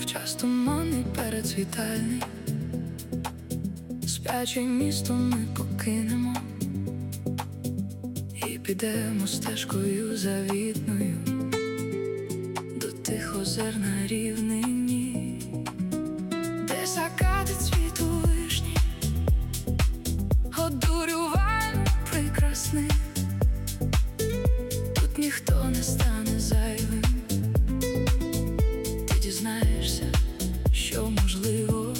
в час туманний передсвітальний, спяче місто ми покинемо і підемо стежкою завітною до тих озер на рівнині, де закатить світ у вишні, одурювально прекрасний. Тут ніхто не стане зайвим, ти дізнаєшся, що можливо.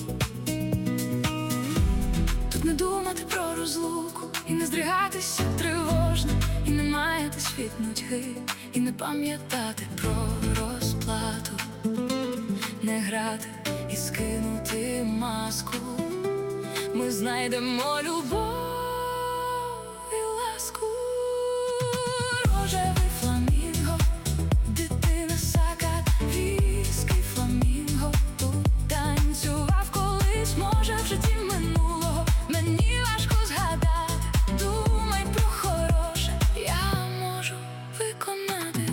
Тут не думати про розлуку, і не здригатися тривожно, і не маятись від нудьги, і не пам'ятати про розплату, не грати і скинути маску. Ми знайдемо любов і ласку. Рожевий фламінго, дитина сакат, віський фламінго. Тут танцював колись, може в житті минулого. Мені важко згадати, думай про хороше, я можу виконати.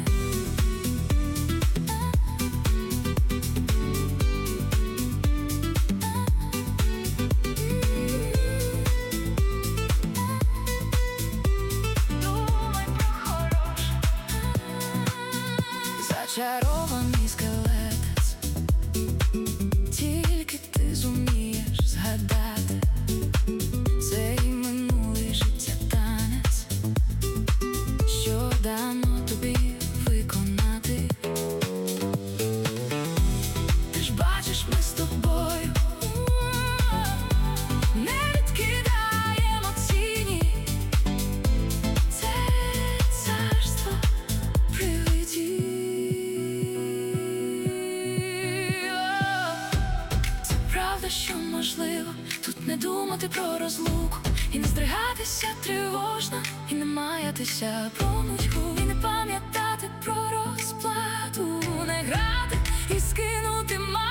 Зачарований скелетець, тільки ти зумієш згадати цей минулий життя танець, що дано тобі виконати. Ти ж бачиш, ми з тобою не відкидаємо тіні, це царство привидів. Що можливо, тут не думати про розлуку, і не здригатися тривожно, і не маятися про нудьгу, і не пам'ятати про розплату, не грати і скинути маску.